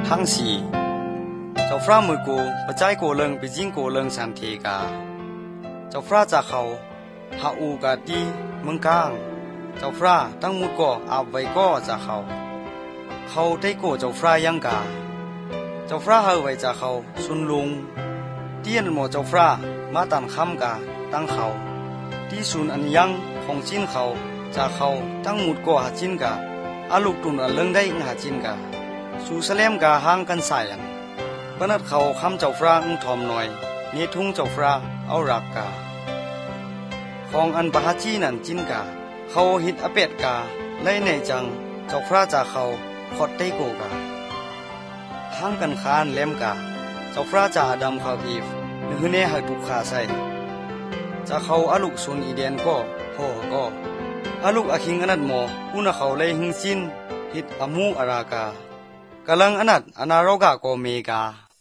ทั้งสี่เจ้าฟ้ามือกูประจายกูเลิงไปยิงกูเลิงสันเทกาเจ้าฟ้าจากเขาหาอูกาดีเมืองกลางเจ้าฟ้าตั้งมุดก่ออาบไว้ก็จากเขาได้โกเจ้าฟ้ายังกาเจ้าฟ้าเฮาไว้จากเขาสุนลุงเตี้ยนหมอเจ้าฟ้ามาตันคำกาตั้งเขาที่สุนอันยังของจินเขาจากเขาตั้งมุดก่อหาจินกาอาลูกตุนอันเลิงได้หาจินกาสู่เสลมกาห่างกันสายันปนัดเขาคำเจ้าฟ้าทอมหน่อยเนทุ่งเจ้าฟ้าเอารักกาของอันปะหาจีนันจินกาเขาหิดอเป็ดกาไล่ในจังเจ้าฟ้าจากเขาขอดได้โกกาห่างกันคานเล่มกาเจ้าฟ้าจากดำเขาอีฟนึกเนหตุกขาใส่จากเขาอาลูกสุนอีเดียนก็โหก็อาลูกอาคิงอนัดหมออุณเขาเลยหิงซินหิดอมูอารากากำลังอนัดอนารอกาโกเมกา